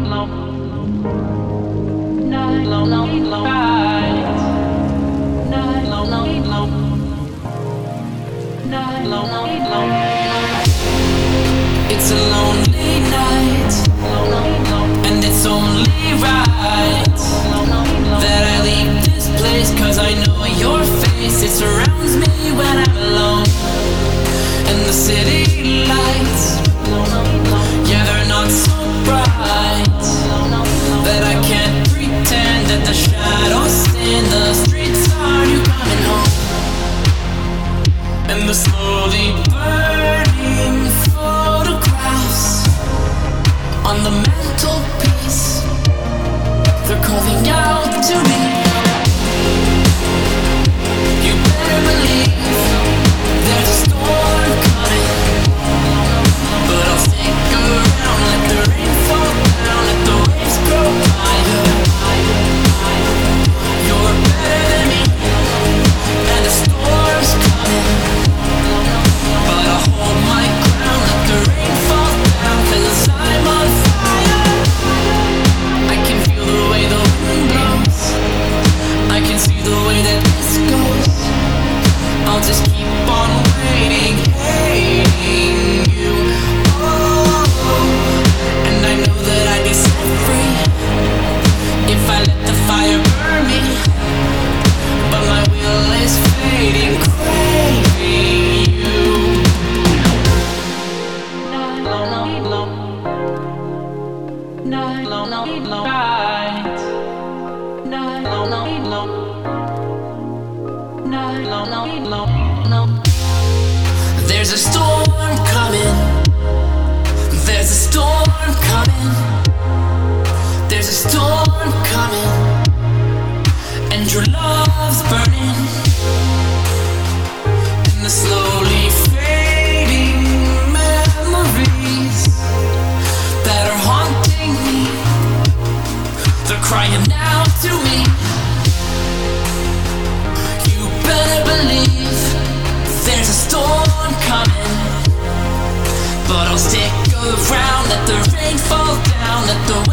It's a lonely night, and it's only right that I leave this place, 'cause I know your face, it surrounds me when I'm alone. And the city lights, yeah, they're not so bright that I can't pretend that the shadows in the streets are you coming home. And the slowly burning photographs on the mantelpiece, they're calling out to me. You better believe there's a storm coming, but I'll stick around, let the rain fall down, let the waves grow higher. You're better than me, and the storm's coming, but I'll hold my ground, let the rain fall down, 'cause I'm on fire. I can feel the way the wind blows, I can see the way that this goes. I'll just keep on waiting, hating you. Oh, and I know that I'd be set free if I let the fire burn me, but my will is fading, craving you. There's a storm coming, there's a storm coming, there's a storm coming, and your love's burning, and the slowly fading memories that are haunting me, they're crying out to me. You better believe there's a storm coming, but I'll stick around, let the rain fall down, let the